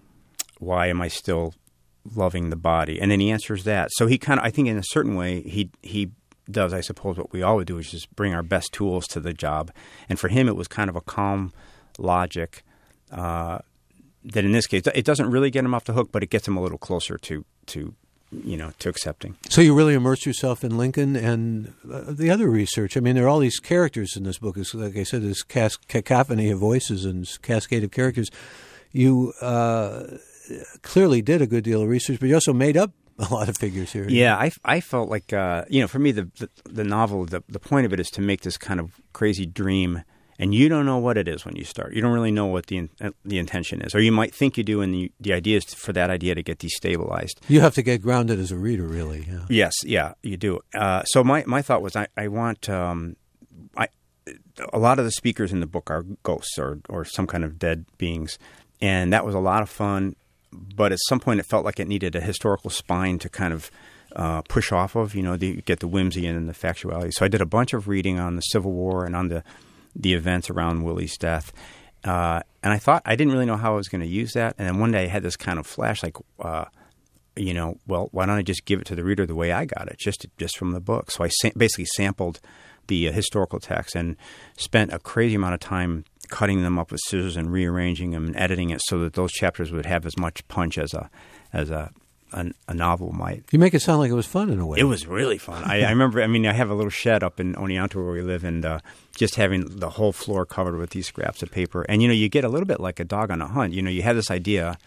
Why am I still loving the body?" And then he answers that. So he kind of, I think, in a certain way, he he does, I suppose, what we all would do, which is bring our best tools to the job. And for him, it was kind of a calm logic. Uh, that in this case, it doesn't really get him off the hook, but it gets him a little closer to to you know, to accepting. So you really immerse yourself in Lincoln and uh, the other research. I mean, there are all these characters in this book. It's, like I said, this cas- cacophony of voices and cascade of characters. You uh, clearly did a good deal of research, but you also made up a lot of figures here. Yeah, I, I felt like, uh, you know, for me, the, the, the novel, the, the point of it is to make this kind of crazy dream. And you don't know what it is when you start. You don't really know what the the intention is. Or you might think you do, and the, the idea is for that idea to get destabilized. You have to get grounded as a reader, really. Yeah. Yes, yeah, you do. Uh, so my, my thought was I, I want um, – I a lot of the speakers in the book are ghosts or, or some kind of dead beings. And that was a lot of fun. But at some point it felt like it needed a historical spine to kind of uh, push off of, you know, the, get the whimsy and the factuality. So I did a bunch of reading on the Civil War and on the – the events around Willie's death. Uh, and I thought, I didn't really know how I was going to use that. And then one day I had this kind of flash, like, uh, you know, well, why don't I just give it to the reader the way I got it, just just from the book. So I sa- basically sampled the uh, historical text and spent a crazy amount of time cutting them up with scissors and rearranging them and editing it so that those chapters would have as much punch as a as a A, a novel might. You make it sound like it was fun in a way. It was really fun. I, I remember, I mean, I have a little shed up in Oneonta where we live, and uh, just having the whole floor covered with these scraps of paper. And, you know, you get a little bit like a dog on a hunt. You know, you have this idea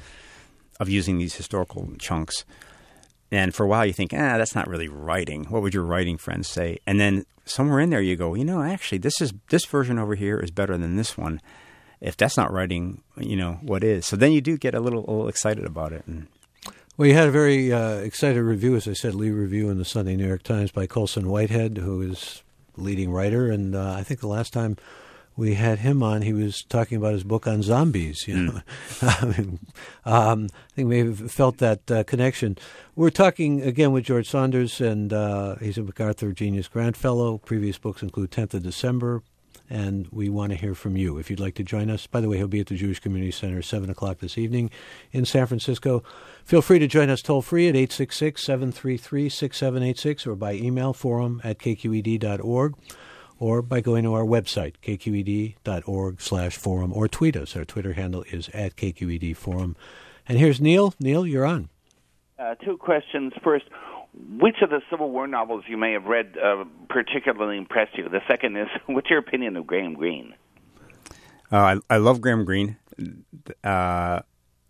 of using these historical chunks. And for a while you think, ah, that's not really writing. What would your writing friends say? And then somewhere in there you go, you know, actually, this is this version over here is better than this one. If that's not writing, you know, what is? So then you do get a little, a little excited about it. And well, you had a very uh, excited review, as I said, lead review in the Sunday New York Times by Colson Whitehead, who is leading writer. And uh, I think the last time we had him on, he was talking about his book on zombies. You know, mm. I mean, um, I think we have felt that uh, connection. We're talking again with George Saunders, and uh, he's a MacArthur Genius Grant Fellow. Previous books include tenth of December. And we want to hear from you. If you'd like to join us, by the way, he'll be at the Jewish Community Center seven o'clock this evening in San Francisco. Feel free to join us toll-free at eight six six, seven three three, six seven eight six or by email, forum at k q e d dot org, or by going to our website, k q e d dot org slash forum, or tweet us. Our Twitter handle is at K Q E D Forum. And here's Neil. Neil, you're on. Uh, two questions. First, which of the Civil War novels you may have read uh, particularly impressed you? The second is, what's your opinion of Graham Greene? Uh, I, I love Graham Greene. Uh,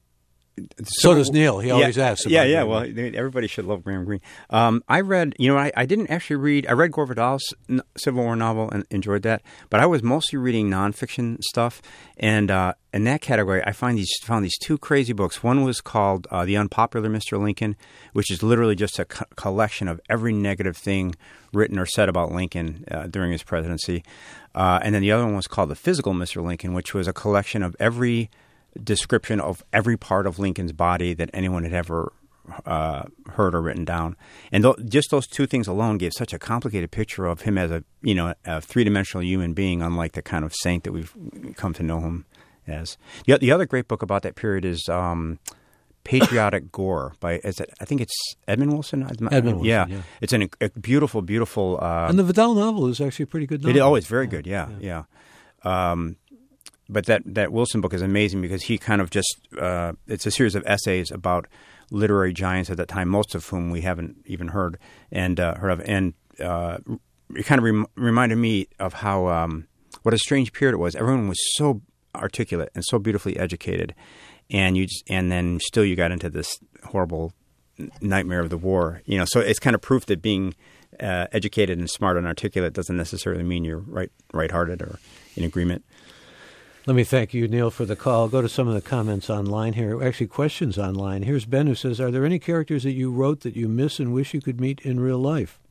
so does Neil. He always yeah, asks about Yeah, yeah. Graham. Well, everybody should love Graham Greene. Um, I read, you know, I, I didn't actually read, I read Gore Vidal's Civil War novel and enjoyed that, but I was mostly reading nonfiction stuff. And uh, in that category, I find these found these two crazy books. One was called uh, The Unpopular Mister Lincoln, which is literally just a co- collection of every negative thing written or said about Lincoln uh, during his presidency. Uh, and then the other one was called The Physical Mister Lincoln, which was a collection of every description of every part of Lincoln's body that anyone had ever uh, heard or written down. And th- just those two things alone gave such a complicated picture of him as a, you know, a three-dimensional human being, unlike the kind of saint that we've come to know him as. The, the other great book about that period is um, Patriotic Gore by, is it, I think it's Edmund Wilson? Edmund Wilson, yeah. yeah. It's an, a beautiful, beautiful... Uh, and the Vidal novel is actually a pretty good novel. It, oh, it's very good, yeah, yeah. yeah. Um, But that, that Wilson book is amazing because he kind of just uh, – it's a series of essays about literary giants at that time, most of whom we haven't even heard and uh, heard of. And uh, it kind of rem- reminded me of how um, – what a strange period it was. Everyone was so articulate and so beautifully educated, and you just, and then still you got into this horrible nightmare of the war. You know, so it's kind of proof that being uh, educated and smart and articulate doesn't necessarily mean you're right right-hearted or in agreement. Let me thank you, Neil, for the call. Go to some of the comments online here, actually questions online. Here's Ben who says, are there any characters that you wrote that you miss and wish you could meet in real life?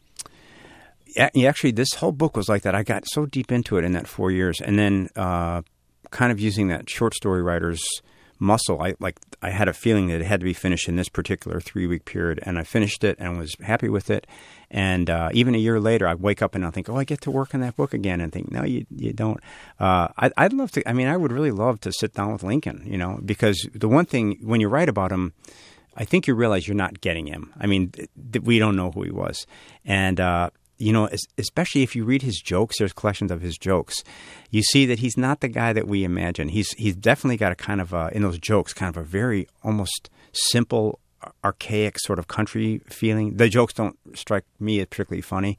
Yeah, actually, this whole book was like that. I got so deep into it in that four years. And then uh, kind of using that short story writer's muscle, I like I had a feeling that it had to be finished in this particular three-week period. And I finished it and was happy with it. And uh, even a year later, I wake up and I think, oh, I get to work on that book again. And think, no, you you don't. Uh, I, I'd love to. I mean, I would really love to sit down with Lincoln, you know, because the one thing when you write about him, I think you realize you're not getting him. I mean, th- th- we don't know who he was. And, uh, you know, especially if you read his jokes, there's collections of his jokes. You see that he's not the guy that we imagine. He's he's definitely got a kind of, a, in those jokes, kind of a very almost simple archaic sort of country feeling. The jokes don't strike me as particularly funny.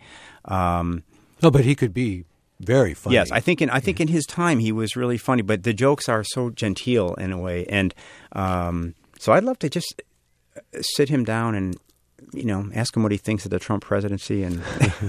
Um, no, but he could be very funny. Yes, I think in I think in his time he was really funny, but the jokes are so genteel in a way, and um, so I'd love to just sit him down and, you know, ask him what he thinks of the Trump presidency. And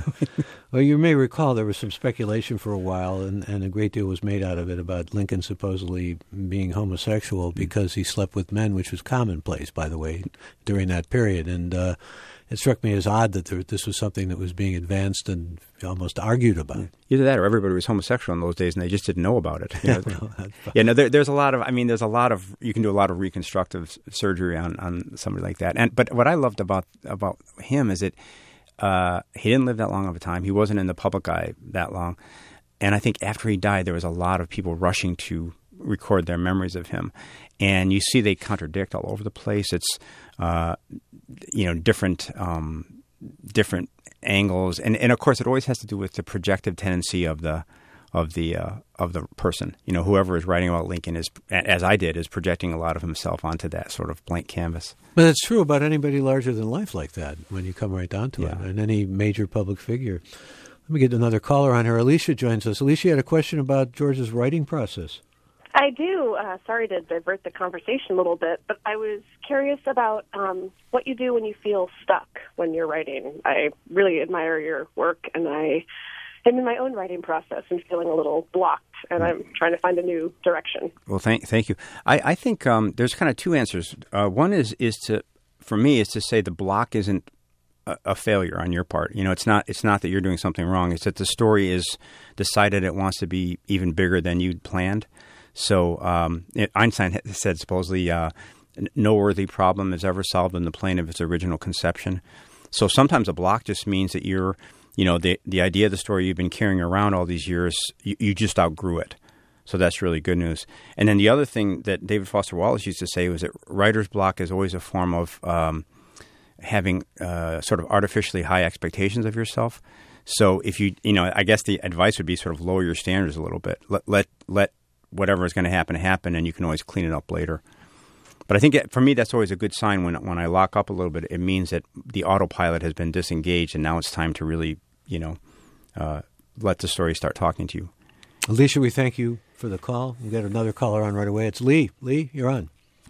well, you may recall there was some speculation for a while, and, and a great deal was made out of it about Lincoln supposedly being homosexual because he slept with men, which was commonplace, by the way, during that period. And uh, it struck me as odd that there, this was something that was being advanced and almost argued about. Either that or everybody was homosexual in those days and they just didn't know about it. You know? no, yeah, no, there, there's a lot of, I mean, there's a lot of, you can do a lot of reconstructive surgery on, on somebody like that. And But what I loved about, about him is that uh, he didn't live that long of a time. He wasn't in the public eye that long. And I think after he died, there was a lot of people rushing to record their memories of him. And you see they contradict all over the place. It's, uh, you know, different um, different angles. And, and, of course, it always has to do with the projective tendency of the of the uh, of the person. You know, whoever is writing about Lincoln is, as I did, is projecting a lot of himself onto that sort of blank canvas. But it's true about anybody larger than life like that when you come right down to yeah. it, and any major public figure. Let me get another caller on here. Alicia joins us. Alicia had a question about George's writing process. I do. Uh, sorry to divert the conversation a little bit, but I was curious about um, what you do when you feel stuck when you're writing. I really admire your work, and I am in my own writing process and feeling a little blocked, and I'm trying to find a new direction. Well, thank thank you. I, I think um, there's kind of two answers. Uh, one is is to, for me, is to say the block isn't a, a failure on your part. You know, it's not it's not that you're doing something wrong. It's that the story is decided it wants to be even bigger than you'd planned. So um, it, Einstein said supposedly uh, no earthly problem is ever solved in the plane of its original conception. So sometimes a block just means that you're, you know, the the idea of the story you've been carrying around all these years, you, you just outgrew it. So that's really good news. And then the other thing that David Foster Wallace used to say was that writer's block is always a form of um, having uh, sort of artificially high expectations of yourself. So if you, you know, I guess the advice would be sort of lower your standards a little bit. Let let let whatever is going to happen happen, and you can always clean it up later. But I think it, for me, that's always a good sign when when I lock up a little bit. It means that the autopilot has been disengaged, and now it's time to really, you know, uh, let the story start talking to you. Alicia, we thank you for the call. We got another caller on right away. It's Lee. Lee, you're on.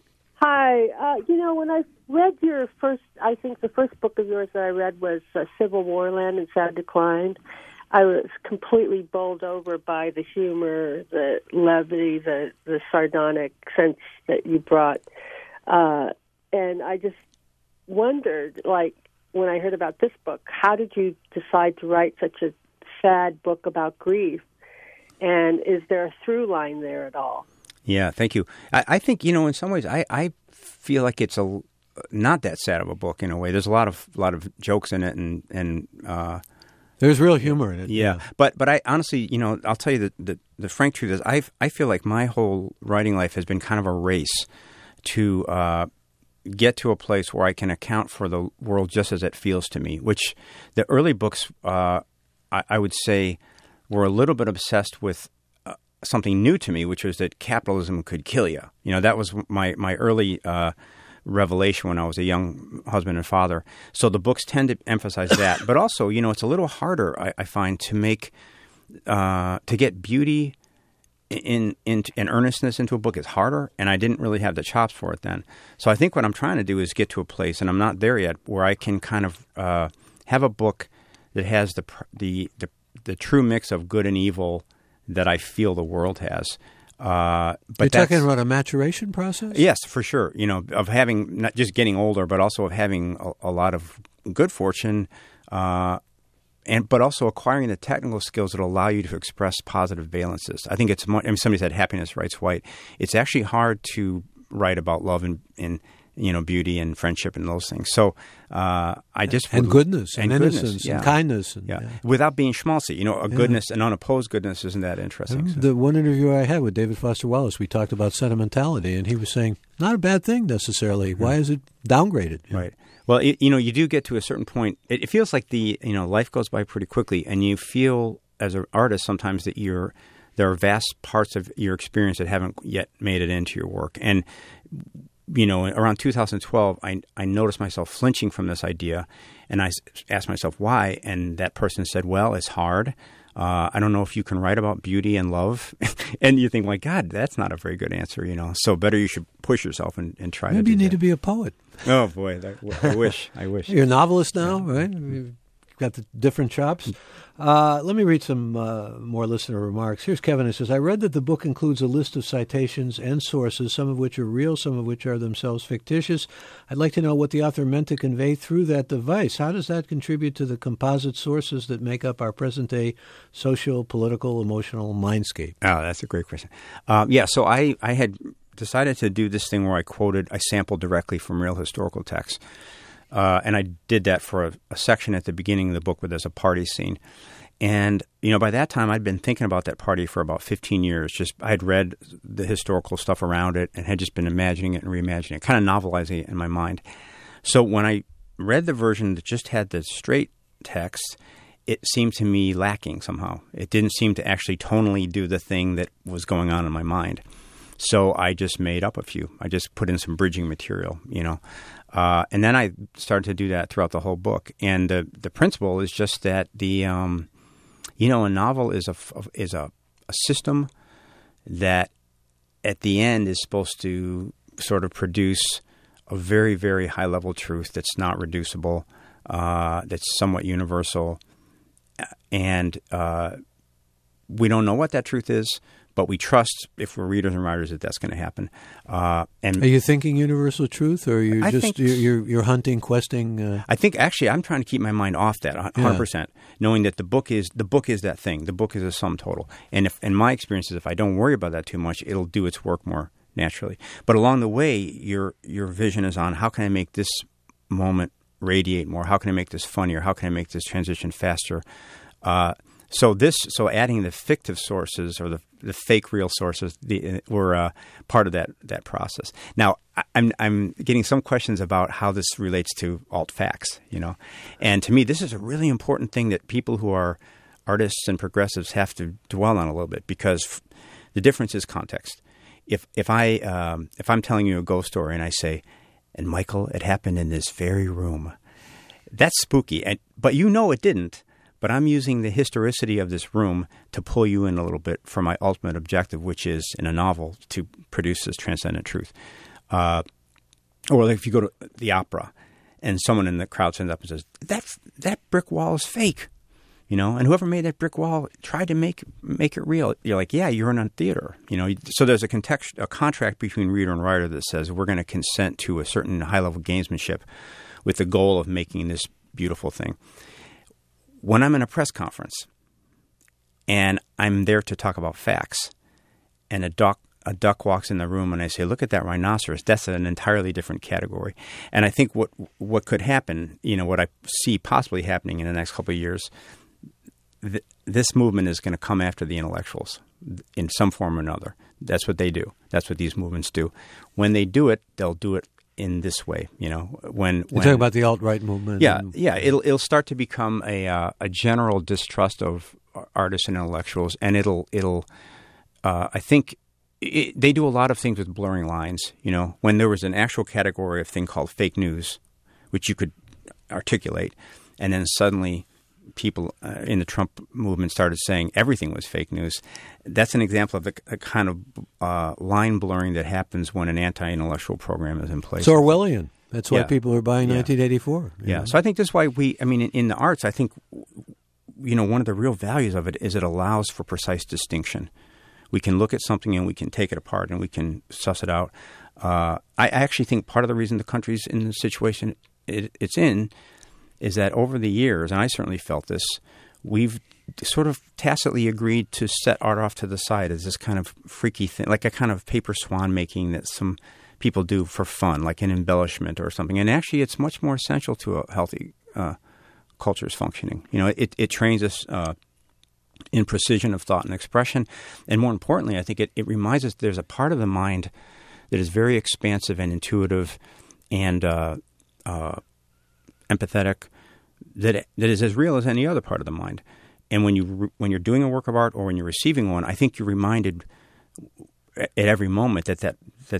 Hi. Uh, you know, when I read your first, I think the first book of yours that I read was uh, Civil War Land in Sad Decline. I was completely bowled over by the humor, the levity, the, the sardonic sense that you brought. Uh, and I just wondered, like, when I heard about this book, how did you decide to write such a sad book about grief? And is there a through line there at all? Yeah, thank you. I, I think, you know, in some ways, I, I feel like it's a not that sad of a book in a way. There's a lot of lot of jokes in it, and and uh, there's real humor in it. Yeah, but but I honestly, you know, I'll tell you the the, the frank truth is, I I feel like my whole writing life has been kind of a race to uh, get to a place where I can account for the world just as it feels to me. Which the early books, uh, I, I would say, were a little bit obsessed with uh, something new to me, which was that capitalism could kill you. You know, that was my my early uh, revelation when I was a young husband and father. So the books tend to emphasize that, but also, you know, it's a little harder, I, I find, to make uh, to get beauty in, in in earnestness into a book is harder, and I didn't really have the chops for it then. So I think what I'm trying to do is get to a place, and I'm not there yet, where I can kind of uh, have a book that has the the the the true mix of good and evil that I feel the world has. Uh, but You're talking about a maturation process? Yes, for sure. You know, of having not just getting older, but also of having a, a lot of good fortune, uh, and but also acquiring the technical skills that allow you to express positive valences. I think it's more, I mean, somebody said happiness writes white. It's actually hard to write about love and, and you know, beauty and friendship and those things. So uh, I just and would, goodness and, and innocence goodness, yeah. and kindness, and, yeah. yeah. without being schmaltzy. You know, a Yeah. goodness, an unopposed goodness, isn't that interesting? So. The one interview I had with David Foster Wallace, we talked about sentimentality, and he was saying not a bad thing necessarily. Why is it downgraded? You know? Right. Well, it, you know, you do get to a certain point. It, it feels like the you know life goes by pretty quickly, and you feel as an artist sometimes that you're there are vast parts of your experience that haven't yet made it into your work, and you know, around two thousand twelve, I, I noticed myself flinching from this idea, and I asked myself why, and that person said, well, it's hard. Uh, I don't know if you can write about beauty and love. And you think, my God, that's not a very good answer, you know. So better you should push yourself and, and try Maybe to do you need that. to be a poet. Oh, boy. That, I wish. I wish. You're a novelist now, right? You've got the different chops. Uh, let me read some uh, more listener remarks. Here's Kevin who says, I read that the book includes a list of citations and sources, some of which are real, some of which are themselves fictitious. I'd like to know what the author meant to convey through that device. How does that contribute to the composite sources that make up our present-day social, political, emotional mindscape? Oh, that's a great question. Um, yeah, so I, I had decided to do this thing where I quoted, I sampled directly from real historical texts. Uh, and I did that for a, a section at the beginning of the book where there's a party scene. And, you know, by that time I'd been thinking about that party for about fifteen years. Just I had read the historical stuff around it and had just been imagining it and reimagining it, kind of novelizing it in my mind. So when I read the version that just had the straight text, it seemed to me lacking somehow. It didn't seem to actually tonally do the thing that was going on in my mind. So I just made up a few. I just put in some bridging material, you know. Uh, and then I started to do that throughout the whole book. And the the principle is just that the, um, you know, a novel is a is a, a system that at the end is supposed to sort of produce a very, very high level truth that's not reducible, uh, that's somewhat universal. And uh, we don't know what that truth is, but we trust, if we're readers and writers, that that's going to happen. Uh, and are you thinking universal truth, or are you I just think, you're, you're you're hunting, questing? Uh... I think actually, I'm trying to keep my mind off that one hundred percent, yeah. Knowing that the book is the book is that thing. The book is a sum total. And if, in my experience, is if I don't worry about that too much, it'll do its work more naturally. But along the way, your your vision is on how can I make this moment radiate more? How can I make this funnier? How can I make this transition faster? Uh, So this, so adding the fictive sources or the the fake real sources the, were uh, part of that that process. Now, I, I'm I'm getting some questions about how this relates to alt facts, you know, and to me, this is a really important thing that people who are artists and progressives have to dwell on a little bit, because f- the difference is context. If if I um, if I'm telling you a ghost story and I say, and Michael, it happened in this very room, that's spooky, and but you know it didn't. But I'm using the historicity of this room to pull you in a little bit for my ultimate objective, which is, in a novel, to produce this transcendent truth. Uh, or like if you go to the opera and someone in the crowd stands up and says, "That's, that brick wall is fake," you know, and whoever made that brick wall tried to make make it real. You're like, yeah, you're in a theater, you know. So there's a context, a contract between reader and writer that says we're going to consent to a certain high-level gamesmanship with the goal of making this beautiful thing. When I'm in a press conference and I'm there to talk about facts, and a duck a duck walks in the room and I say, "Look at that rhinoceros," that's an entirely different category. And I think what what could happen, you know, what I see possibly happening in the next couple of years, th- this movement is going to come after the intellectuals in some form or another. That's what they do. That's what these movements do. When they do it, they'll do it in this way, you know. When, when you're talking about the alt-right movement, yeah, and, yeah, it'll it'll start to become a uh, a general distrust of artists and intellectuals, and it'll it'll uh, I think it, they do a lot of things with blurring lines. You know, when there was an actual category of thing called fake news, which you could articulate, and then suddenly people uh, in the Trump movement started saying everything was fake news. That's an example of a, a kind of uh, line blurring that happens when an anti-intellectual program is in place. It's Orwellian. That's why yeah. people are buying yeah. nineteen eighty-four. Yeah. know? So I think that's why we, I mean, in, in the arts, I think, you know, one of the real values of it is it allows for precise distinction. We can look at something and we can take it apart and we can suss it out. Uh, I actually think part of the reason the country's in the situation it, it's in is that over the years, and I certainly felt this, we've sort of tacitly agreed to set art off to the side as this kind of freaky thing, like a kind of paper swan making that some people do for fun, like an embellishment or something. And actually, it's much more essential to a healthy uh, culture's functioning. You know, it, it trains us uh, in precision of thought and expression. And more importantly, I think it, it reminds us there's a part of the mind that is very expansive and intuitive and uh, uh, empathetic, that that is as real as any other part of the mind. And when you when you're doing a work of art or when you're receiving one, I think you're reminded at every moment that that that, that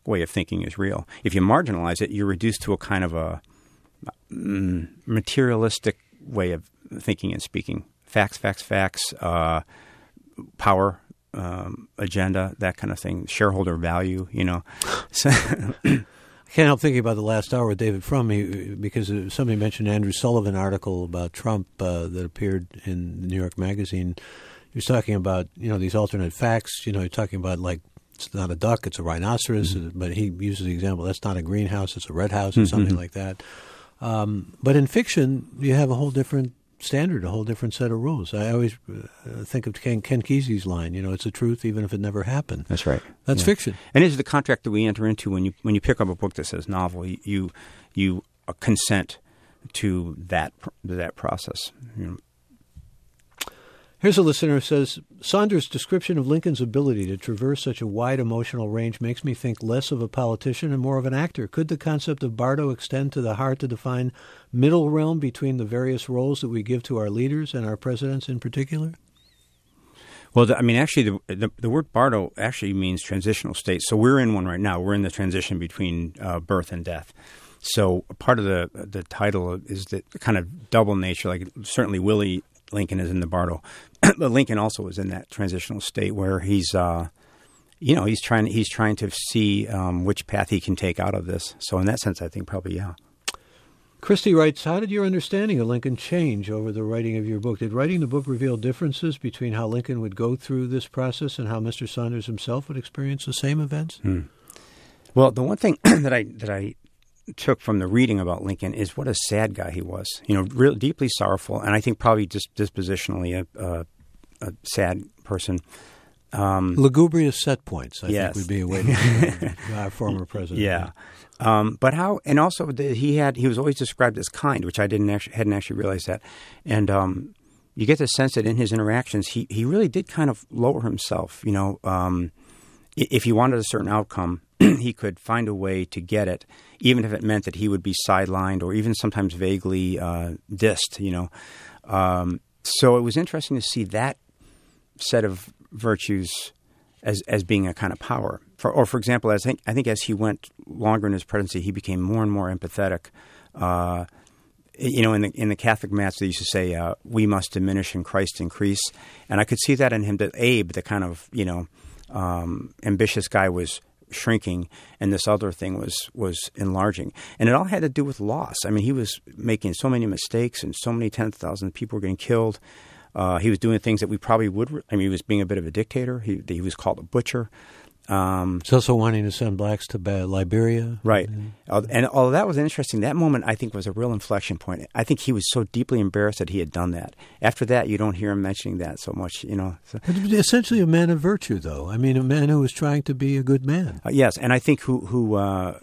way of thinking is real. If you marginalize it, you're reduced to a kind of a mm, materialistic way of thinking and speaking. Facts, facts, facts, uh, power, um, agenda, that kind of thing, shareholder value, you know. So I can't help thinking about the last hour with David Frum he, because somebody mentioned Andrew Sullivan article about Trump uh, that appeared in the New York Magazine. He was talking about, you know, these alternate facts. You know, he's talking about, like, it's not a duck, it's a rhinoceros. Mm-hmm. But he uses the example, that's not a greenhouse, it's a red house or mm-hmm. something like that. Um, but in fiction, you have a whole different standard, a whole different set of rules. I always uh, think of Ken, Ken Kesey's line, you know, it's a truth even if it never happened. That's right. That's yeah. fiction. And it's the contract that we enter into when you when you pick up a book that says novel. You you, you uh, consent to that that process. You know. Here's a listener who says, Saunders' description of Lincoln's ability to traverse such a wide emotional range makes me think less of a politician and more of an actor. Could the concept of Bardo extend to the heart to define middle realm between the various roles that we give to our leaders and our presidents in particular? Well, the, I mean, actually, the, the the word Bardo actually means transitional state. So we're in one right now. We're in the transition between uh, birth and death. So part of the the title is the kind of double nature. Like certainly Willie Lincoln is in the Bardo, but Lincoln also is in that transitional state where he's, uh, you know, he's trying he's trying to see um, which path he can take out of this. So in that sense, I think probably yeah. Christy writes, how did your understanding of Lincoln change over the writing of your book? Did writing the book reveal differences between how Lincoln would go through this process and how Mister Saunders himself would experience the same events? Hmm. Well, the one thing that I that I took from the reading about Lincoln is what a sad guy he was. You know, real deeply sorrowful, and I think probably just dispositionally a, a, a sad person. Um, Lugubrious set points, I yes. think, would be a way to describe our former president. Yeah. Um, but how, and also the, he had, he was always described as kind, which I didn't actually, hadn't actually realized that. And, um, you get the sense that in his interactions, he, he really did kind of lower himself, you know, um, if he wanted a certain outcome, he could find a way to get it, even if it meant that he would be sidelined or even sometimes vaguely, uh, dissed, you know. Um, so it was interesting to see that set of virtues as as being a kind of power. For, or, for example, as I think, I think as he went longer in his presidency, he became more and more empathetic. Uh, you know, in the in the Catholic Mass, they used to say, uh, we must diminish and Christ increase. And I could see that in him, that Abe, the kind of, you know, um, ambitious guy, was shrinking, and this other thing was was enlarging. And it all had to do with loss. I mean, he was making so many mistakes, and so many tens of thousands of people were getting killed. Uh, he was doing things that we probably would. Re- I mean, he was being a bit of a dictator. He he was called a butcher. Um, He's also wanting to send blacks to Liberia. Right. Uh, and although that was interesting, that moment I think was a real inflection point. I think he was so deeply embarrassed that he had done that. After that, you don't hear him mentioning that so much, you know. So, essentially a man of virtue, though. I mean, a man who was trying to be a good man. Uh, yes, and I think who, who uh,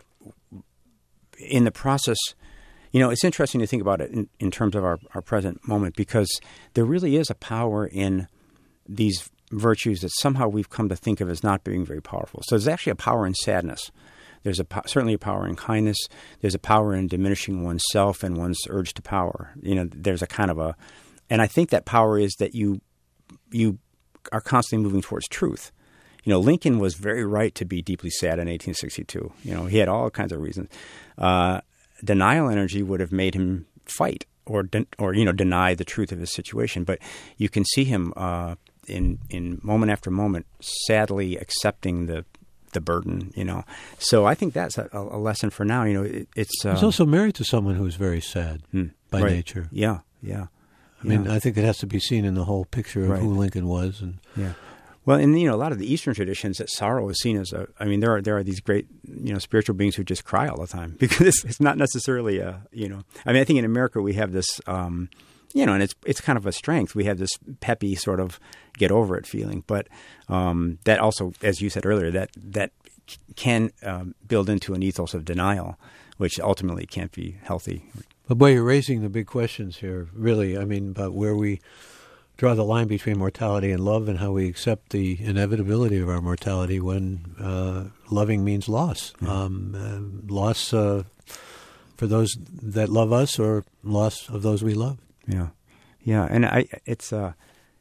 in the process, you know, it's interesting to think about it in, in terms of our, our present moment, because there really is a power in these virtues that somehow we've come to think of as not being very powerful. So there's actually a power in sadness. There's a certainly a power in kindness. There's a power in diminishing oneself and one's urge to power. You know, there's a kind of a, and I think that power is that you you are constantly moving towards truth. You know, Lincoln was very right to be deeply sad in eighteen sixty-two. You know, he had all kinds of reasons. Uh, denial energy would have made him fight or de- or you know deny the truth of his situation. But you can see him. Uh, In, in moment after moment, sadly accepting the the burden, you know. So I think that's a, a lesson for now. You know, it, it's. Uh, He's also married to someone who's very sad hmm, by right. nature. Yeah, yeah. I mean, yeah. I think it has to be seen in the whole picture of right. who Lincoln was. And yeah. Well, and you know, a lot of the Eastern traditions, that sorrow is seen as a. I mean, there are there are these great, you know, spiritual beings who just cry all the time because it's, it's not necessarily a. You know, I mean, I think in America we have this. Um, You know, and it's it's kind of a strength. We have this peppy sort of get over it feeling, but um, that also, as you said earlier, that that can um, build into an ethos of denial, which ultimately can't be healthy. But boy, you're raising the big questions here. Really, I mean, about where we draw the line between mortality and love, and how we accept the inevitability of our mortality when uh, loving means loss, mm-hmm. um, uh, loss uh, for those that love us, or loss of those we love. Yeah, yeah, and I it's uh,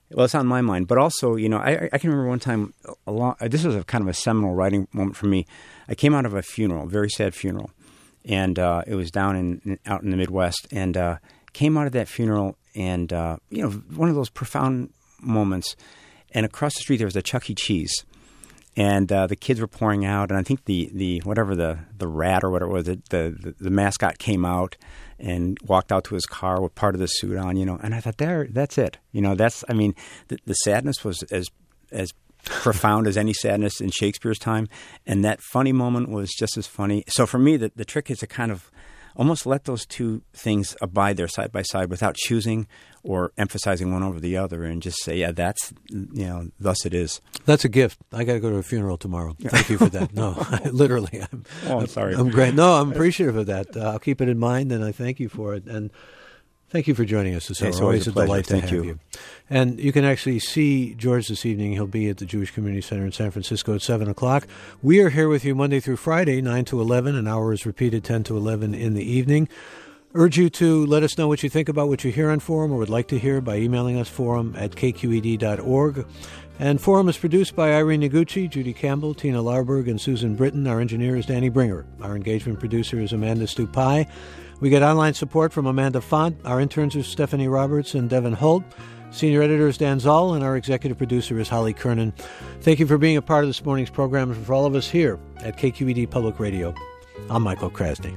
Well, it's on my mind. But also, you know, I, I can remember one time, a long, this was a kind of a seminal writing moment for me. I came out of a funeral, a very sad funeral, and uh, it was down in out in the Midwest, and uh, came out of that funeral, and, uh, you know, one of those profound moments. And across the street, there was a Chuck E. Cheese. And uh, the kids were pouring out, and I think the, the whatever the, the rat or whatever it was, the, the the mascot came out and walked out to his car with part of the suit on, you know. And I thought, there, that's it, you know. That's I mean, the, the sadness was as as profound as any sadness in Shakespeare's time, and that funny moment was just as funny. So for me, the the trick is to kind of almost let those two things abide there side by side without choosing or emphasizing one over the other, and just say, yeah, that's, you know, thus it is. That's a gift. I got to go to a funeral tomorrow. Thank you for that. No, I, literally. I'm, oh, I'm sorry. I'm great. No, I'm appreciative of that. Uh, I'll keep it in mind, and I thank you for it. And thank you for joining us this hour. It's always, always a, a delight Thank to have you. you. And you can actually see George this evening. He'll be at the Jewish Community Center in San Francisco at seven o'clock. We are here with you Monday through Friday, nine to eleven. An hour is repeated ten to eleven in the evening. Urge you to let us know what you think about what you hear on Forum or would like to hear by emailing us, forum at k q e d dot org. And Forum is produced by Irene Noguchi, Judy Campbell, Tina Larberg, and Susan Britton. Our engineer is Danny Bringer. Our engagement producer is Amanda Stupai. We get online support from Amanda Font. Our interns are Stephanie Roberts and Devin Holt. Senior editor is Dan Zoll, and our executive producer is Holly Kernan. Thank you for being a part of this morning's program and for all of us here at K Q E D Public Radio. I'm Michael Krasny.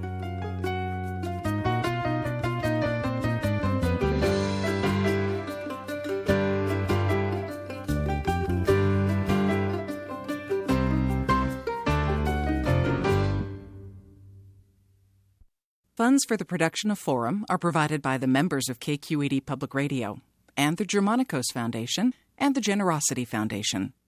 Funds for the production of Forum are provided by the members of K Q E D Public Radio and the Germanicos Foundation and the Generosity Foundation.